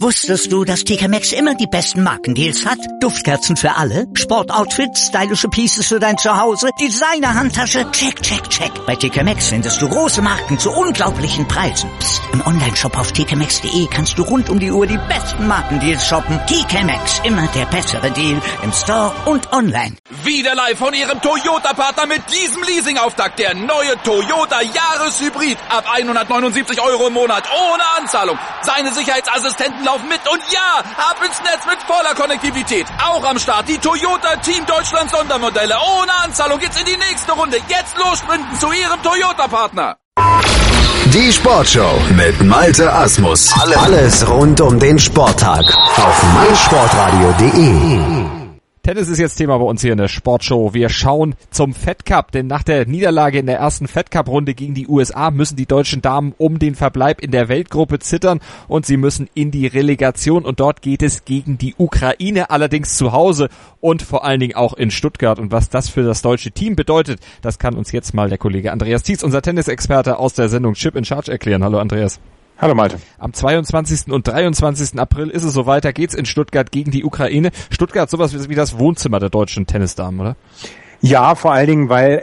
Wusstest du, dass TK Maxx immer die besten Markendeals hat? Duftkerzen für alle, Sportoutfits, stylische Pieces für dein Zuhause, Designer-Handtasche, check, check, check. Bei TK Maxx findest du große Marken zu unglaublichen Preisen. Psst. Im Onlineshop auf tkmaxx.de kannst du rund um die Uhr die besten Markendeals shoppen. TK Maxx, immer der bessere Deal im Store und online. Wieder live von Ihrem Toyota-Partner mit diesem Leasing-Auftakt. Der neue Toyota Jahreshybrid. Ab 179 € im Monat. Ohne Anzahlung. Seine Sicherheitsassistenten laufen mit. Und ja, ab ins Netz mit voller Konnektivität. Auch am Start die Toyota Team Deutschland Sondermodelle. Ohne Anzahlung geht's in die nächste Runde. Jetzt los sprinten zu Ihrem Toyota-Partner. Die Sportshow mit Malte Asmus. Alles rund um den Sporttag auf meinsportradio.de. Tennis ist jetzt Thema bei uns hier in der Sportshow. Wir schauen zum Fed Cup, denn nach der Niederlage in der ersten Fed Cup Runde gegen die USA müssen die deutschen Damen um den Verbleib in der Weltgruppe zittern und sie müssen in die Relegation und dort geht es gegen die Ukraine, allerdings zu Hause und vor allen Dingen auch in Stuttgart. Und was das für das deutsche Team bedeutet, das kann uns jetzt mal der Kollege Andreas Tietz, unser Tennisexperte aus der Sendung Chip in Charge, erklären. Hallo Andreas. Hallo Malte. Am 22. und 23. April ist es soweit, da geht's in Stuttgart gegen die Ukraine. Stuttgart sowas wie das Wohnzimmer der deutschen Tennisdamen, oder? Ja, vor allen Dingen, weil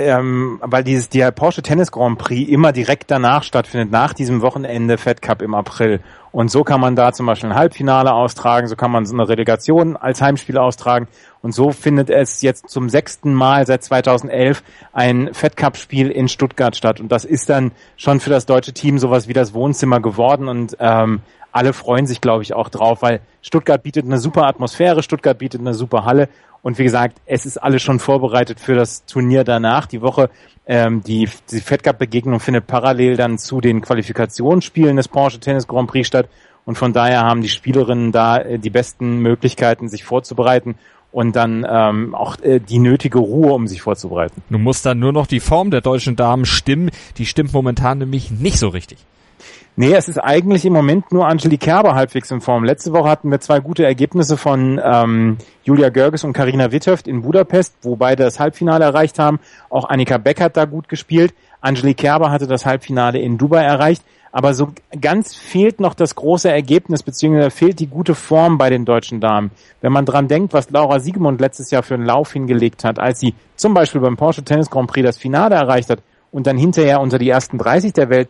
der Porsche Tennis Grand Prix immer direkt danach stattfindet, nach diesem Wochenende Fed Cup im April. Und so kann man da zum Beispiel ein Halbfinale austragen, so kann man so eine Relegation als Heimspiel austragen. Und so findet es jetzt zum 6. Mal seit 2011 ein Fed Cup Spiel in Stuttgart statt. Und das ist dann schon für das deutsche Team sowas wie das Wohnzimmer geworden. Und alle freuen sich, glaube ich, auch drauf, weil Stuttgart bietet eine super Atmosphäre, Stuttgart bietet eine super Halle. Und wie gesagt, es ist alles schon vorbereitet für das Turnier danach. Die Woche, die Fed Cup Begegnung findet parallel dann zu den Qualifikationsspielen des Porsche Tennis Grand Prix statt. Und von daher haben die Spielerinnen da die besten Möglichkeiten, sich vorzubereiten und dann auch die nötige Ruhe, um sich vorzubereiten. Nun muss dann nur noch die Form der deutschen Damen stimmen. Die stimmt momentan nämlich nicht so richtig. Nee, es ist eigentlich im Moment nur Angelique Kerber halbwegs in Form. Letzte Woche hatten wir 2 gute Ergebnisse von Julia Görges und Carina Witthöft in Budapest, wo beide das Halbfinale erreicht haben. Auch Annika Beck hat da gut gespielt. Angelique Kerber hatte das Halbfinale in Dubai erreicht. Aber so ganz fehlt noch das große Ergebnis, beziehungsweise fehlt die gute Form bei den deutschen Damen. Wenn man dran denkt, was Laura Siegemund letztes Jahr für einen Lauf hingelegt hat, als sie zum Beispiel beim Porsche Tennis Grand Prix das Finale erreicht hat und dann hinterher unter die ersten 30 der Welt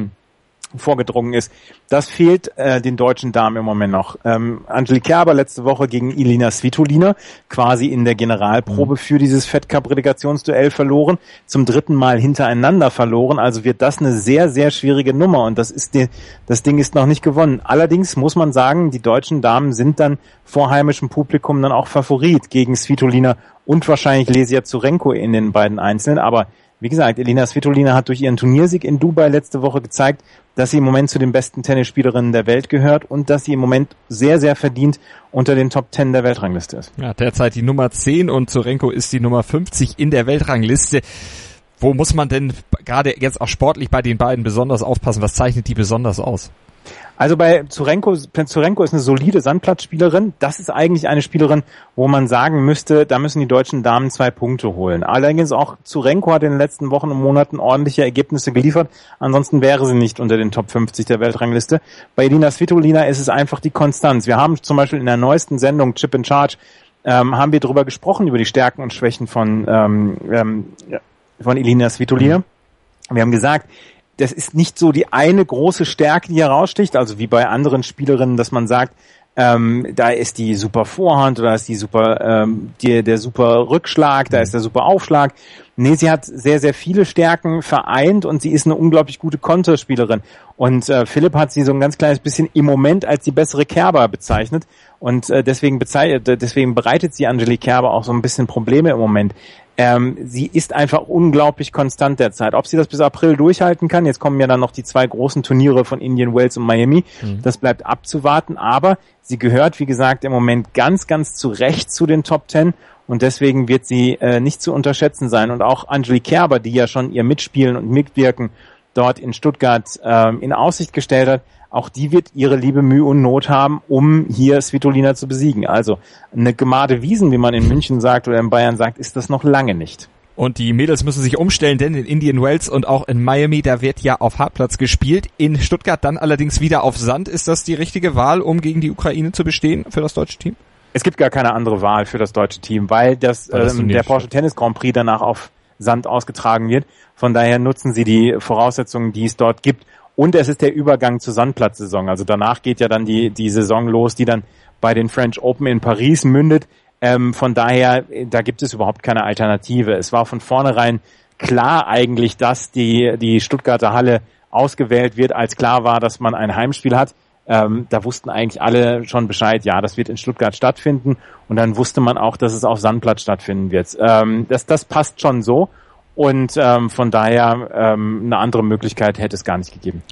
vorgedrungen ist. Das fehlt den deutschen Damen im Moment noch. Angelique Kerber letzte Woche gegen Elina Svitolina quasi in der Generalprobe für dieses Fed Cup Relegationsduell verloren, zum 3. Mal hintereinander verloren, also wird das eine sehr, sehr schwierige Nummer und das Ding ist noch nicht gewonnen. Allerdings muss man sagen, die deutschen Damen sind dann vor heimischem Publikum dann auch Favorit gegen Svitolina und wahrscheinlich Lesia Zurenko in den beiden Einzelnen, aber wie gesagt, Elina Svitolina hat durch ihren Turniersieg in Dubai letzte Woche gezeigt, dass sie im Moment zu den besten Tennisspielerinnen der Welt gehört und dass sie im Moment sehr, sehr verdient unter den Top 10 der Weltrangliste ist. Ja, derzeit die Nummer 10 und Zurenko ist die Nummer 50 in der Weltrangliste. Wo muss man denn gerade jetzt auch sportlich bei den beiden besonders aufpassen? Was zeichnet die besonders aus? Also bei Zurenko ist eine solide Sandplatzspielerin. Das ist eigentlich eine Spielerin, wo man sagen müsste, da müssen die deutschen Damen 2 Punkte holen. Allerdings auch Zurenko hat in den letzten Wochen und Monaten ordentliche Ergebnisse geliefert. Ansonsten wäre sie nicht unter den Top 50 der Weltrangliste. Bei Elina Svitolina ist es einfach die Konstanz. Wir haben zum Beispiel in der neuesten Sendung Chip in Charge haben wir darüber gesprochen, über die Stärken und Schwächen von Elina Svitolina. Wir haben gesagt, das ist nicht so die eine große Stärke, die heraussticht, also wie bei anderen Spielerinnen, dass man sagt, da ist die super Vorhand oder ist die super der super Rückschlag, da ist der super Aufschlag. Nee, sie hat sehr, sehr viele Stärken vereint und sie ist eine unglaublich gute Konterspielerin. Und Philipp hat sie so ein ganz kleines bisschen im Moment als die bessere Kerber bezeichnet. Und deswegen bereitet sie Angelique Kerber auch so ein bisschen Probleme im Moment. Sie ist einfach unglaublich konstant derzeit. Ob sie das bis April durchhalten kann, jetzt kommen ja dann noch die 2 großen Turniere von Indian Wells und Miami, das bleibt abzuwarten, aber sie gehört, wie gesagt, im Moment ganz, ganz zu Recht zu den Top 10 und deswegen wird sie nicht zu unterschätzen sein. Und auch Angelique Kerber, die ja schon ihr Mitspielen und Mitwirken dort in Stuttgart in Aussicht gestellt hat, auch die wird ihre liebe Mühe und Not haben, um hier Svitolina zu besiegen. Also eine Gemade Wiesen, wie man in München sagt oder in Bayern sagt, ist das noch lange nicht. Und die Mädels müssen sich umstellen, denn in Indian Wells und auch in Miami, da wird ja auf Hartplatz gespielt. In Stuttgart dann allerdings wieder auf Sand. Ist das die richtige Wahl, um gegen die Ukraine zu bestehen für das deutsche Team? Es gibt gar keine andere Wahl für das deutsche Team, weil der Porsche Tennis Grand Prix danach auf Sand ausgetragen wird. Von daher nutzen sie die Voraussetzungen, die es dort gibt. Und es ist der Übergang zur Sandplatzsaison. Also danach geht ja dann die Saison los, die dann bei den French Open in Paris mündet. Von daher, da gibt es überhaupt keine Alternative. Es war von vornherein klar eigentlich, dass die Stuttgarter Halle ausgewählt wird, als klar war, dass man ein Heimspiel hat. Da wussten eigentlich alle schon Bescheid, ja, das wird in Stuttgart stattfinden. Und dann wusste man auch, dass es auf Sandplatz stattfinden wird. Das passt schon so. Und von daher eine andere Möglichkeit hätte es gar nicht gegeben.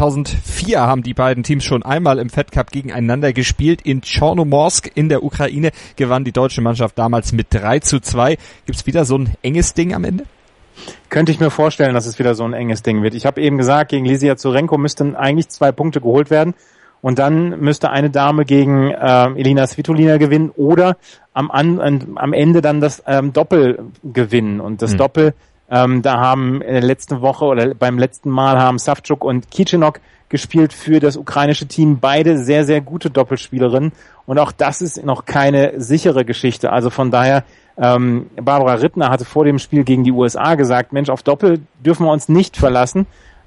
2004 haben die beiden Teams schon einmal im Fed Cup gegeneinander gespielt. In Chornomorsk in der Ukraine gewann die deutsche Mannschaft damals mit 3:2. Gibt's wieder so ein enges Ding am Ende? Könnte ich mir vorstellen, dass es wieder so ein enges Ding wird. Ich habe eben gesagt, gegen Lesia Zurenko müssten eigentlich 2 Punkte geholt werden. Und dann müsste eine Dame gegen Elina Svitolina gewinnen oder am Ende dann das Doppel gewinnen. Und das Doppel, da haben letzte Woche oder beim letzten Mal haben Savchuk und Kichenok gespielt für das ukrainische Team. Beide sehr, sehr gute Doppelspielerinnen. Und auch das ist noch keine sichere Geschichte. Also von daher, Barbara Rittner hatte vor dem Spiel gegen die USA gesagt, Mensch, auf Doppel dürfen wir uns nicht verlassen.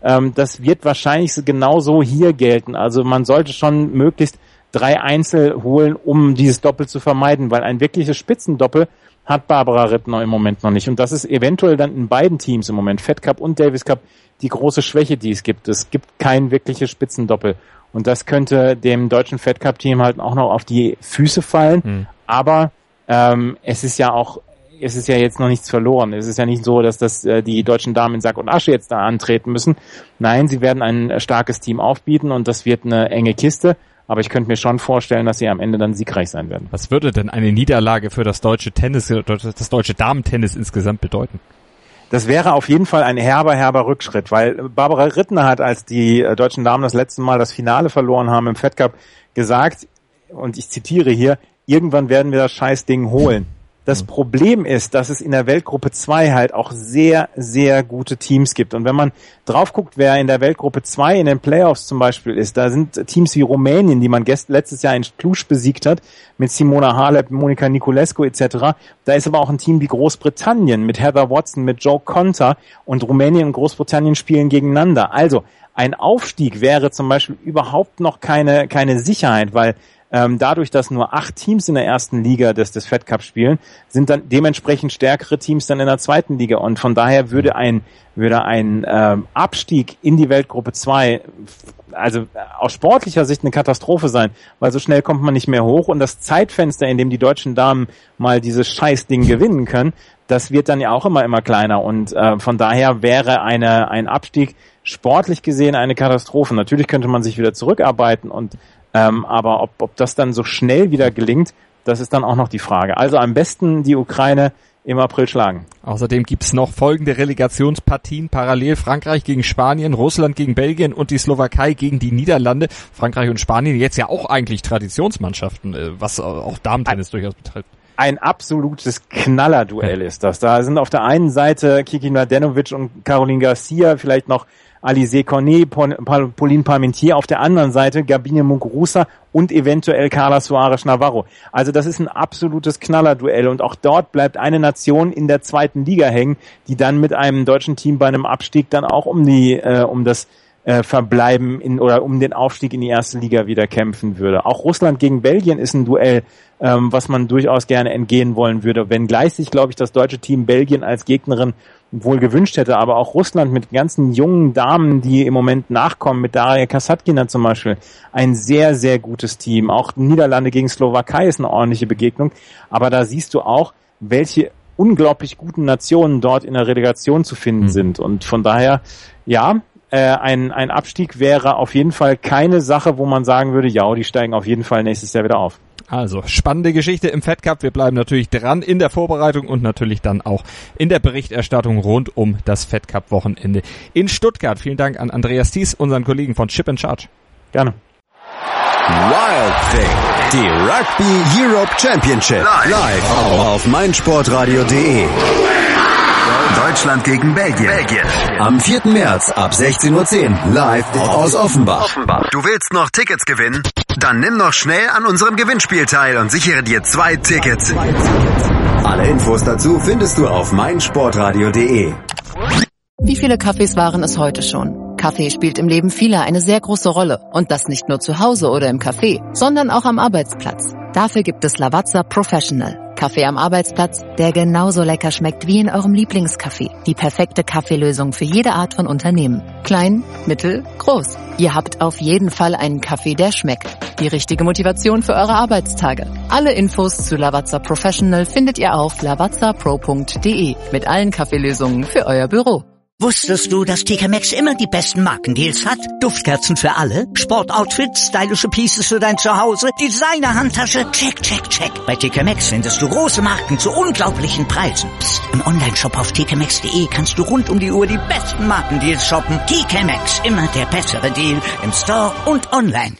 Das wird wahrscheinlich genauso hier gelten. Also man sollte schon möglichst 3 Einzel holen, um dieses Doppel zu vermeiden, weil ein wirkliches Spitzendoppel hat Barbara Rittner im Moment noch nicht. Und das ist eventuell dann in beiden Teams im Moment, Fed Cup und Davis Cup, die große Schwäche, die es gibt. Es gibt kein wirkliches Spitzendoppel. Und das könnte dem deutschen Fed Cup Team halt auch noch auf die Füße fallen. Aber es ist ja jetzt noch nichts verloren. Es ist ja nicht so, dass die deutschen Damen in Sack und Asche jetzt da antreten müssen. Nein, sie werden ein starkes Team aufbieten und das wird eine enge Kiste. Aber ich könnte mir schon vorstellen, dass sie am Ende dann siegreich sein werden. Was würde denn eine Niederlage für das deutsche Tennis, das deutsche Damentennis insgesamt bedeuten? Das wäre auf jeden Fall ein herber Rückschritt, weil Barbara Rittner hat, als die deutschen Damen das letzte Mal das Finale verloren haben im Fed Cup, gesagt, und ich zitiere hier, irgendwann werden wir das Scheißding holen. Das Problem ist, dass es in der Weltgruppe 2 halt auch sehr, sehr gute Teams gibt. Und wenn man drauf guckt, wer in der Weltgruppe 2 in den Playoffs zum Beispiel ist, da sind Teams wie Rumänien, die man letztes Jahr in Cluj besiegt hat, mit Simona Halep, Monica Niculescu etc. Da ist aber auch ein Team wie Großbritannien mit Heather Watson, mit Joe Konta, und Rumänien und Großbritannien spielen gegeneinander. Also ein Aufstieg wäre zum Beispiel überhaupt noch keine Sicherheit, weil dadurch, dass nur 8 Teams in der ersten Liga des Fed Cup spielen, sind dann dementsprechend stärkere Teams dann in der zweiten Liga. Und von daher würde ein Abstieg in die Weltgruppe 2 also aus sportlicher Sicht eine Katastrophe sein, weil so schnell kommt man nicht mehr hoch. Und das Zeitfenster, in dem die deutschen Damen mal dieses Scheißding gewinnen können, das wird dann ja auch immer kleiner. Und von daher wäre ein Abstieg sportlich gesehen eine Katastrophe. Natürlich könnte man sich wieder zurückarbeiten aber ob das dann so schnell wieder gelingt, das ist dann auch noch die Frage. Also am besten die Ukraine im April schlagen. Außerdem gibt's noch folgende Relegationspartien parallel: Frankreich gegen Spanien, Russland gegen Belgien und die Slowakei gegen die Niederlande. Frankreich und Spanien jetzt ja auch eigentlich Traditionsmannschaften, was auch Damentennis durchaus betrifft. Ein absolutes Knallerduell ist das. Da sind auf der einen Seite Kiki Mladenovic und Caroline Garcia, vielleicht noch Alizé Cornet, Pauline Parmentier, auf der anderen Seite Gabine Muguruza und eventuell Carla Suarez Navarro. Also das ist ein absolutes Knallerduell, und auch dort bleibt eine Nation in der zweiten Liga hängen, die dann mit einem deutschen Team bei einem Abstieg dann auch um das Verbleiben oder um den Aufstieg in die erste Liga wieder kämpfen würde. Auch Russland gegen Belgien ist ein Duell, was man durchaus gerne entgehen wollen würde, wenngleich sich, glaube ich, das deutsche Team Belgien als Gegnerin wohl gewünscht hätte, aber auch Russland mit ganzen jungen Damen, die im Moment nachkommen, mit Daria Kasatkina zum Beispiel, ein sehr, sehr gutes Team. Auch Niederlande gegen Slowakei ist eine ordentliche Begegnung, aber da siehst du auch, welche unglaublich guten Nationen dort in der Relegation zu finden sind, und von daher, ja, ein Abstieg wäre auf jeden Fall keine Sache, wo man sagen würde, ja, die steigen auf jeden Fall nächstes Jahr wieder auf. Also, spannende Geschichte im Fed Cup. Wir bleiben natürlich dran in der Vorbereitung und natürlich dann auch in der Berichterstattung rund um das Fed Cup Wochenende in Stuttgart. Vielen Dank an Andreas Thies, unseren Kollegen von Chip & Charge. Gerne. Wild Thing, die Rugby Europe Championship, live auf meinsportradio.de. Deutschland gegen Belgien. Am 4. März ab 16:10 Uhr live aus Offenbach. Du willst noch Tickets gewinnen? Dann nimm noch schnell an unserem Gewinnspiel teil und sichere dir 2 Tickets. Alle Infos dazu findest du auf meinsportradio.de. Wie viele Kaffees waren es heute schon? Kaffee spielt im Leben vieler eine sehr große Rolle. Und das nicht nur zu Hause oder im Café, sondern auch am Arbeitsplatz. Dafür gibt es Lavazza Professional. Kaffee am Arbeitsplatz, der genauso lecker schmeckt wie in eurem Lieblingscafé. Die perfekte Kaffeelösung für jede Art von Unternehmen. Klein, mittel, groß. Ihr habt auf jeden Fall einen Kaffee, der schmeckt. Die richtige Motivation für eure Arbeitstage. Alle Infos zu Lavazza Professional findet ihr auf lavazzapro.de mit allen Kaffeelösungen für euer Büro. Wusstest du, dass TK Maxx immer die besten Markendeals hat? Duftkerzen für alle, Sportoutfits, stylische Pieces für dein Zuhause, Designer-Handtasche, check, check, check. Bei TK Maxx findest du große Marken zu unglaublichen Preisen. Psst. Im Onlineshop auf tkmaxx.de kannst du rund um die Uhr die besten Markendeals shoppen. TK Maxx, immer der bessere Deal im Store und online.